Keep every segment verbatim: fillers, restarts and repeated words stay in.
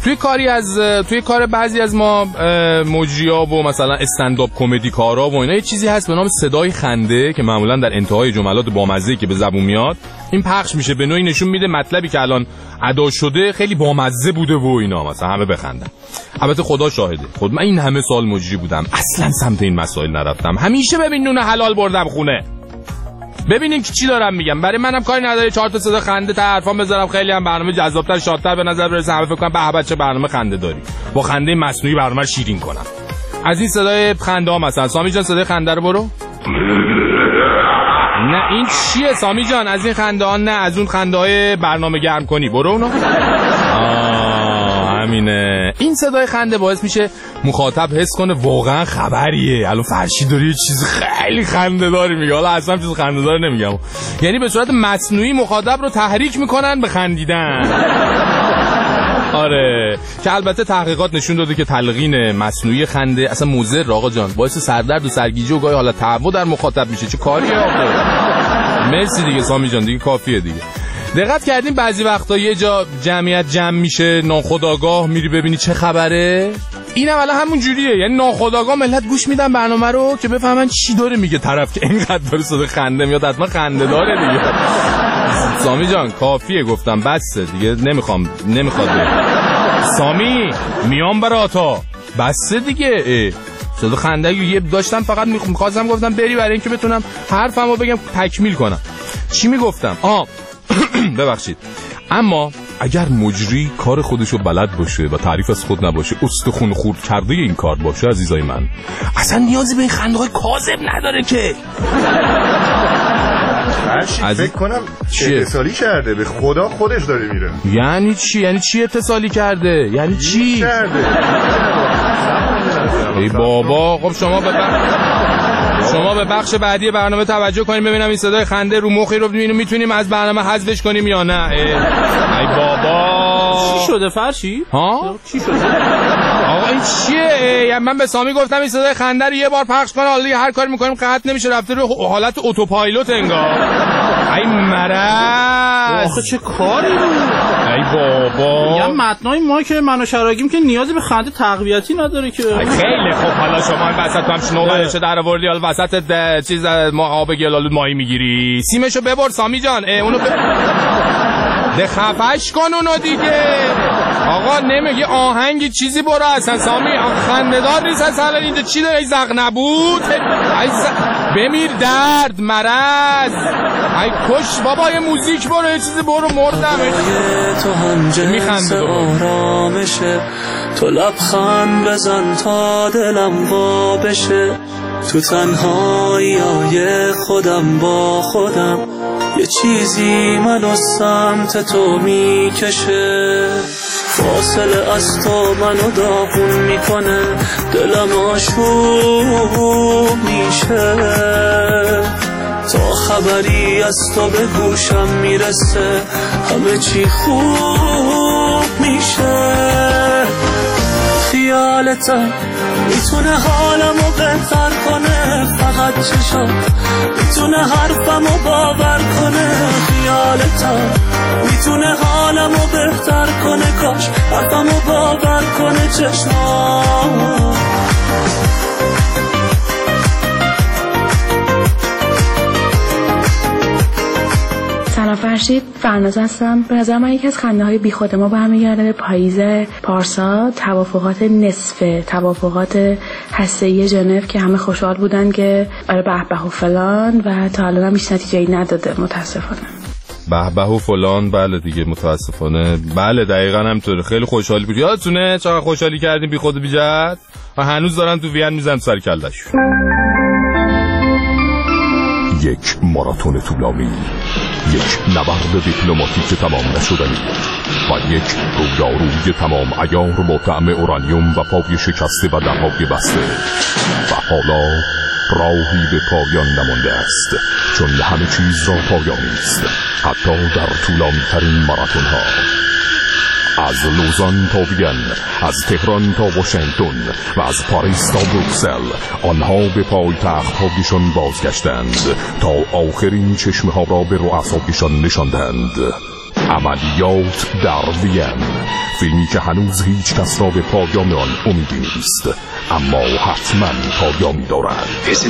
توی کاری از توی کار بعضی از ما مجری‌ها و مثلا استندآپ کمدی کارا و اینا یه چیزی هست به نام صدای خنده که معمولا در انتهای جملات بامزه‌ای که به زبون میاد این پخش میشه، به نوعی نشون میده مطلبی که الان ادا شده خیلی بامزه بوده و اینا، مثلا همه بخندن. البته خدا شاهده، خود من این همه سال مجری بودم اصلا سمت این مسائل نرفتم، همیشه ببین نون حلال بردم خونه. ببینین که چی دارم میگم، برای منم کاری نداره چهار تا صدا خنده تا حرفام بذارم، خیلی هم برنامه جذاب‌تر شادتر به نظر برسه، همه فکر کنم به بچه برنامه خنده داری، با خنده مصنوعی برنامه شیرین کنم. از این صدای خنده ها مثلا سامی جان صدای خنده رو برو. نه این چیه سامی جان؟ از این خنده ها نه، از اون خنده های برنامه گرم کنی برو اونو. آه همینه. این صدای خنده باعث میشه مخاطب حس کنه واقعا خبریه، الان فرشی داری یه چیز خیلی خنده داری میگه، حالا اصلا چیز خنده داری نمیگم، یعنی به صورت مصنوعی مخاطب رو تحریک میکنن به خندیدن. آره که البته تحقیقات نشون داده که تلقین مصنوعی خنده اصلا مضر آقا جان، باعث سردرد و سرگیجه و گاهی حالت تهوع در مخاطب میشه. چه کاریه آقا؟ مرسی دیگه سامی جان، دیگه کافیه دیگه. دقت کردین بعضی وقتا یه جا جمعیت جمع میشه ناخودآگاه میری ببینی چه خبره؟ اینم الان همون جوریه، یعنی ناخودآگاه ملت گوش میدن برنامه رو که بفهمن چی داره میگه طرف، که اینقدر داره صدا خنده میاد حتما خنده داره دیگه. سامی جان کافیه گفتم بسه دیگه، نمیخوام نمیخواد سامی میام براتا بسه دیگه. صدا خنده یه داشتم فقط میخواستم گفتم بری برای اینکه بتونم حرفمو بگم تکمیل کنم. چی میگفتم؟ آه ببخشید. اما اگر مجری کار خودشو بلد باشه و تعریف از خود نباشه، استخون خورد کرده این کار باشه عزیزای من، اصلا نیازی به این خنده های کاذب نداره که. از فکر کنم چه اتصالی کرده، به خدا خودش داره میره. یعنی چی؟ یعنی چی اتصالی کرده؟ یعنی چی کرده؟ ای بابا خب شما به شما به بخش بعدی برنامه توجه کنیم ببینم این صدای خنده رو مخی رو ببینیم میتونیم از برنامه حذفش کنیم یا نه. ای بابا چی شده فرشی؟ ها؟ چی شده؟ آقا این چیه؟ یعنی من به سامی گفتم این صدای خنده رو یه بار پخش کنه، حالا هر کاری میکنیم قطع نمیشه، رفته رو حالت اتوپایلوت انگار. ای مرض آخه چه کاری رو؟ ای بابا میگم متنای ما که من و شراگیم که نیازی به خنده تقویتی نداره که. خیلی خب حالا شما این وسط هم شنو برشه در آوردی، حالا وسط چیز ما آب گلالود ماهی میگیری، سیمشو ببر سامی جان، اونو ب... ده خفش کن اونو دیگه. آقا نمیگه آهنگی چیزی برو اصلا سامی خنده‌دار نیست اصلا اینجا. چی داره ای زغ نبود ای ز... بمیر درد مرض ای کش بابا یه موزیک برو یه چیزی برو مردم. تو هم جنس آرامشه، تو لبخند بزن تا دلم وا بشه، تو تنهایی های خودم با خودم یه چیزی منو سمت تو میکشه، فاصله از تو منو داغون میکنه، دلم آشوب میشه، تا خبری از تو به گوشم میرسه همه چی خوب میشه. خیالتم میتونه حالمو بهتر کنه، فقط چشم میتونه حرفمو باور کنه. خیالتم میتونه حالمو بهتر کنه، کاش حرفمو باور کنه چشمام. سلام فرشید، فرناز هستم. به نظر من یکی از خنده های بی خود ما برمیگرده به پاییز پارسا، توافقات نصفه، توافقات هسته‌ای ژنو که همه خوشحال بودن که آره به به و فلان، و تا الان هم هیچ نتیجه‌ای نداده متاسفانه. به به و فلان بله دیگه متاسفانه بله دقیقاً همطوره. خیلی خوشحالی بود، یادتونه چقدر خوشحالی کردیم بی خود بی جهت، و هنوز دارن تو وین میزنن سر کله‌اش. یک ماراتون طولانی، یک نبرد دیپلماتیک تمام نشدنی و یک رویارویی تمام عیار با طعم اورانیوم و پای شکسته و دماغ بسته، و حالا راهی به پایان نمانده است، چون همه چیز را پایانی است، حتی در طولانی ترین ماراتون ها. از لوزان تا وین، از تهران تا واشنگتن و از پاریس تا بروکسل، آنها به پایتخت هایشان بازگشتند تا آخرین چشمه ها را به رؤسایشان نشاندند. عملیات در وین، فیلمی که هنوز هیچ کس را به پایان آن امیدی نیست، اما حتما پایانی دارد.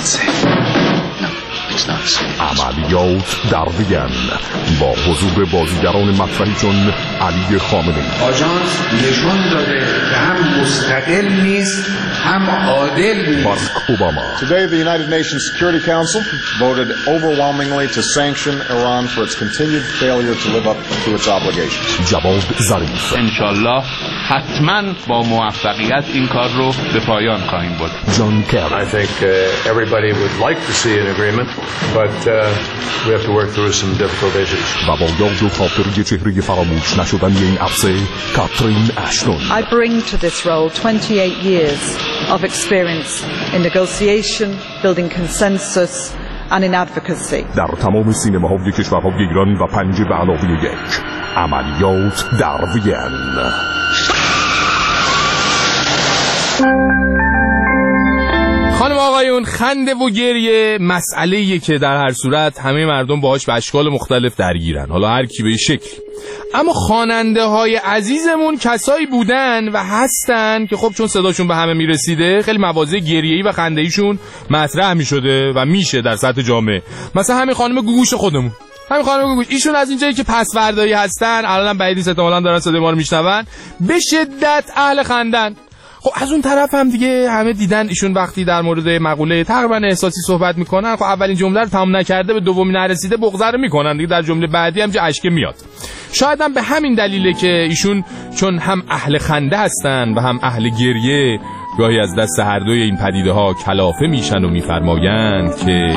عملیات در وین با حضور بازیگران مطرحی چون علی خامنه‌ای. آژانس نشون داده که هم مستقل نیست هم عادل نیست. باراک اوباما. Today the United Nations Security Council voted overwhelmingly to sanction Iran for its continued failure to live up to its obligations. جواد ظریف. انشالله حتما با موفقیت این کار رو به پایان خواهیم برد. جان کری. I think uh, everybody would like to see an agreement, but uh, we have to work through some difficult issues. و با یاد و خاطره چهره فراموش نشدنی این عرصه کاترین اشتون. I bring to this role twenty-eight years of experience in negotiation, building consensus and in advocacy. در تمام سینماهای کشورهای ایران و پنج به علاوه یک، عملیات در وین. خانم آقایون، خنده و گریه مسئله‌ایه که در هر صورت همه مردم باهاش به اشکال مختلف درگیرن، حالا هر کی به شکل. اما خواننده های عزیزمون کسایی بودن و هستن که خب چون صداشون به همه میرسیده خیلی مواضع گریه‌ای و خنده‌ایشون مطرح میشده و میشه در سطح جامعه. مثلا همین خانم گوگوش خودمون، همین خانم گوگوش، ایشون از اینجایی که پسوردایی هستن، الانم بعیدی احتمالاً دارن صدای ما رو میشنون، به شدت اهل خندن. خب از اون طرف هم دیگه همه دیدن ایشون وقتی در مورد مقوله تقریبا احساسی صحبت میکنن، خب اولین جمله رو تمام نکرده به دومی نرسیده بغض رو میکنن دیگه، در جمله بعدی هم جا اشک میاد. شاید هم به همین دلیله که ایشون چون هم اهل خنده هستن و هم اهل گریه، گاهی از دست هر دوی این پدیده ها کلافه میشن و میفرمایند که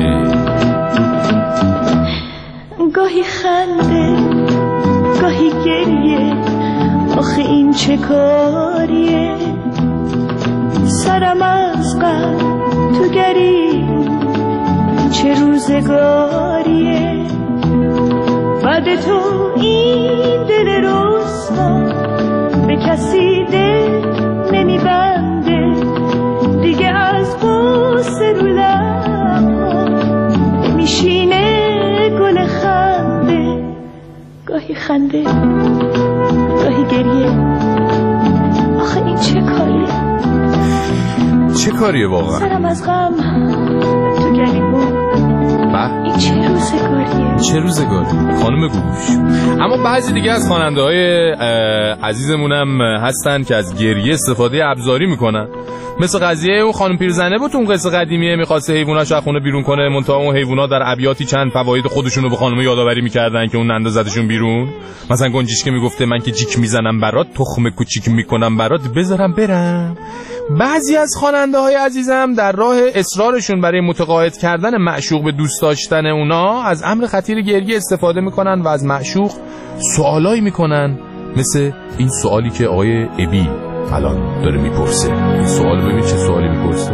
گاهی خنده گاهی گریه، آخه این چه کاریه، سرم از غم تو گریه، چه روزگاریه، بعد تو این دل رسوا به کسی دل نمیبنده، دیگه از غصه رو لبها نمیشینه گل خنده، گاهی خنده گاهی گریه، آخه این چه کاریه، چه کاریه واقعا؟ سرم از غم تو گریبون، این چه روزگاریه، چه روزگاری خانم گوش. اما بعضی دیگه از خواننده های عزیزمونم هستن که از گریه استفاده ابزاری میکنن، مثل قضیه اون خانم پیرزنه بود اون قصه قدیمیه، میخواسته حیواناشو از خونه بیرون کنه، منتها اون حیونا در ابیاتی چند فواید خودشونو به خانم یادآوری میکردن که اون اندازتشون بیرون. مثلا گنجشک میگفته من که جیک میزنم برات، تخم کوچیک میکنم برات، بذارم برم. بعضی از خواننده های عزیزم در راه اصرارشون برای متقاعد کردن معشوق به دوست داشتن اونا از امر خطیر گریه استفاده میکنن و از معشوق سوالایی میکنن، مثل این سوالی که آقای ابی الان داره میپرسه. این سوال ببین چه سوالی میپرسه.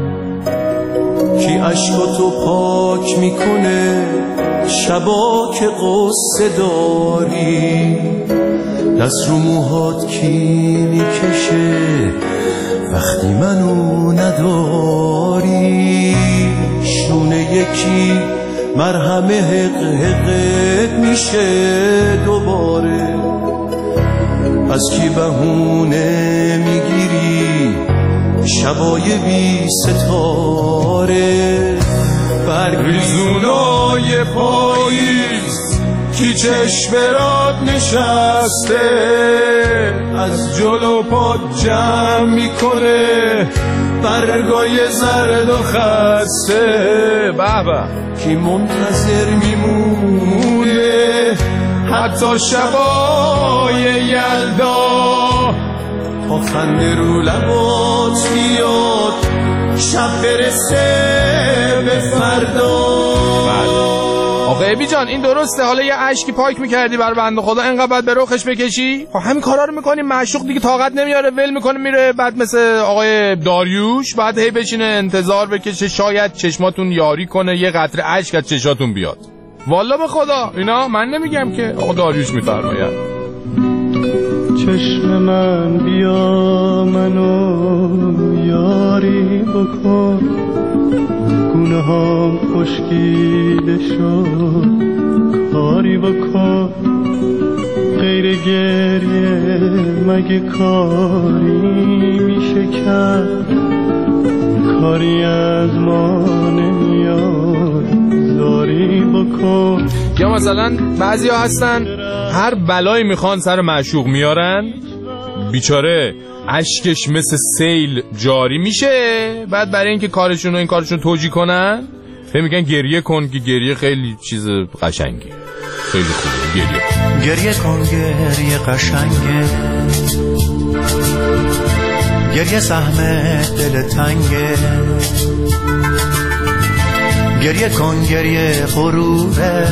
کی عشقاتو پاک میکنه شبا که قصه داری، دست رو موهات کی میکشه وقتی منو نداری، شونه یکی مرهمه حق حقت میشه دوباره، از کی بهونه میگیری شبای بی ستاره، برگریزونای پاییز کی چشم راد نشسته، از جلو پا جمع میکنه برگای زرد و خسته، بابا کی منتظر میمونه حتی شبای یلدا، تا خنده رو لبات بیاد شب برسه به فردا. آقا ابی جان این درسته، حالا یه اشکی پاک میکردی بر بنده خدا انقدر باید به رخش بکشی؟ خب همین کارا رو میکنی، معشوق دیگه طاقت نمیاره ول میکنه میره، بعد مثل آقای داریوش بعد هی بشینه انتظار بکشه شاید چشماتون یاری کنه یه قطره اشک از چشاتون بیاد. والا به خدا اینا من نمیگم که آقا داریوش میفرماید. چشم من بیا منو یاری بکن، گونه هم خشکیده شد کاری بکن، گریه مگه کاری میشه کرد، کاری از ما نمیاد زاری بکن. یا مثلا بعضی ها هستن هر بلایی میخوان سر معشوق میارن، بیچاره اشکش مثل سیل جاری میشه، بعد برای اینکه کارشون و این کارشون توجیه کنن میگن گریه کن، که گریه خیلی چیز قشنگی، خیلی خوبه گریه کن. گریه کن گریه قشنگه، گریه سهم دل تنگه، گریه کن گریه غروره،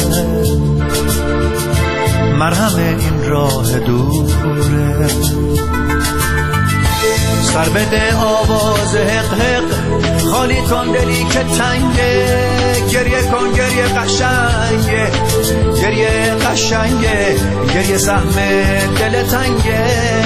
مرهم این راه دوره. سر بده آواز حق حق، خالی کن دلی که تنگه، گریه کن گریه قشنگه، گریه قشنگه، گریه سهم دل تنگه.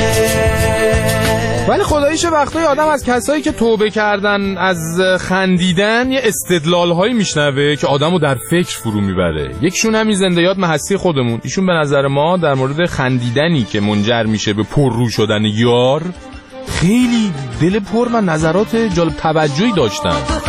ولی خداییش وقتای آدم از کسایی که توبه کردن از خندیدن یه استدلال‌هایی میشنوه که آدمو در فکر فرو میبره. یکشون همین زنده یاد هستی خودمون. ایشون به نظر ما در مورد خندیدنی که منجر میشه به پررو شدن یار خیلی دل پر و نظرات جالب توجهی داشتن.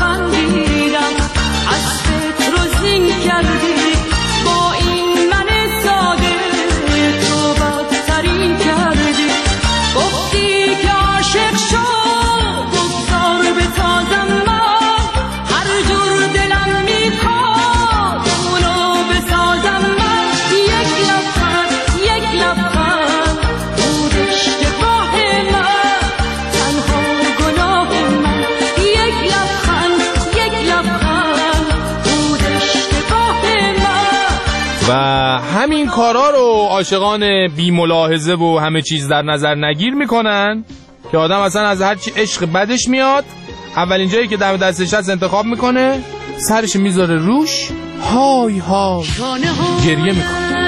و همین کارا رو عاشقان بی ملاحظه و همه چیز در نظر نگیر میکنن که آدم اصلا از هر چی عشق بدش میاد، اولین جایی که دم دستش هست انتخاب میکنه، سرش میذاره روش، های های گریه میکنه.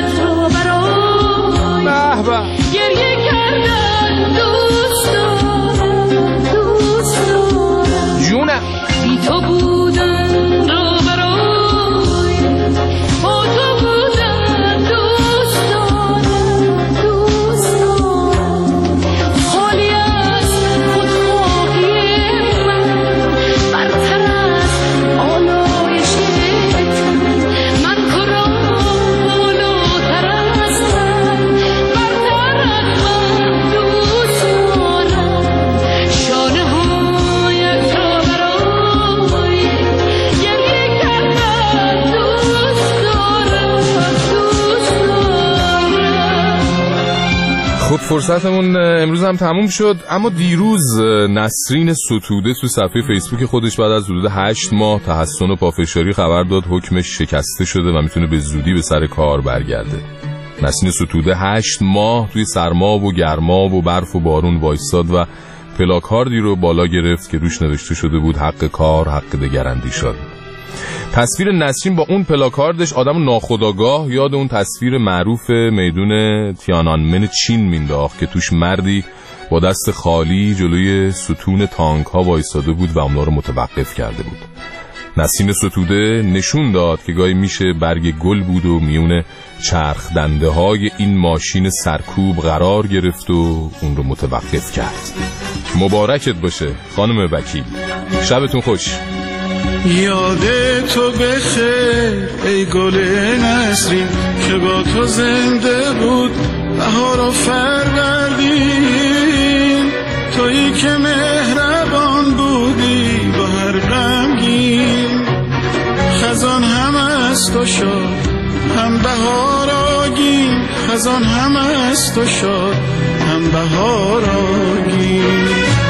به به گریه کردن دوست دارم، دوست دارم، جونم بی تو بودن رو برای با تو بودن دوست دارم، دوست دارم، خالی از خودخواهی من، برتر از آلایش من، کارا بالاتر از من، برتر از من دوست دارم، شانه هایت را برای گریه کردن دوست دارم، دوست دارم. خب فرصتمون امروز هم تموم شد، اما دیروز نسرین ستوده تو صفحه فیسبوک خودش بعد از حدود هشت ماه تحسن و پافشاری خبر داد حکمش شکسته شده و میتونه به زودی به سر کار برگرده. نسرین ستوده هشت ماه توی سرما و گرما و برف و بارون وایستاد و پلاکاردی رو بالا گرفت که روش نوشته شده بود حق کار، حق دگراندیشان. تصویر نسرین با اون پلاکاردش آدم ناخودآگاه یاد اون تصویر معروف میدون تیانانمن چین مینداخت که توش مردی با دست خالی جلوی ستون تانک ها وایساده بود و اونا رو متوقف کرده بود. نسرین ستوده نشون داد که گاهی میشه برگ گل بود و میونه چرخ دنده های این ماشین سرکوب قرار گرفت و اون رو متوقف کرد. مبارکت باشه خانم وکیل، شبتون خوش. یاد تو بخیر ای گل نسرین که با تو زنده بود بهار و فروردین، تویی که مهربان بودی با هر غمگین، خزان هم از تو شد هم بهار آگین، خزان هم از تو شد هم بهار آگین.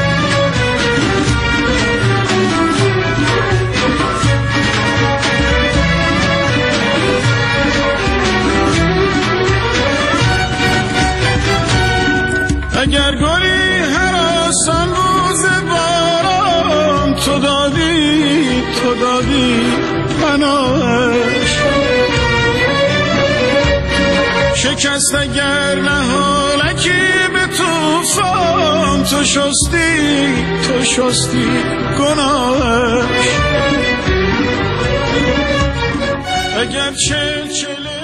اگر گلی هراسان روز باران تو دادی، تو دادی بناش، شکست اگر نهالکی به توفان تو شستی، تو شستی گناهش. اگر چل چل